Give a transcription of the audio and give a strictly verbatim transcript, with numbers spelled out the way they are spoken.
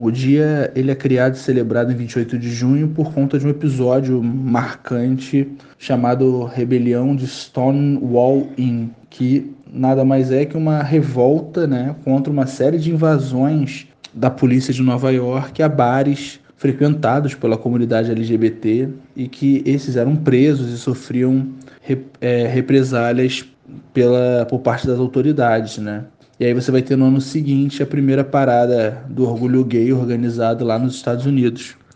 O dia ele é criado e celebrado em vinte e oito de junho por conta de um episódio marcante chamado Rebelião de Stonewall Inn, que nada mais é que uma revolta, né, contra uma série de invasões da polícia de Nova York a bares frequentados pela comunidade L G B T e que esses eram presos e sofriam re- é, represálias pela, por parte das autoridades, né? E aí você vai ter no ano seguinte a primeira parada do orgulho gay organizado lá nos Estados Unidos.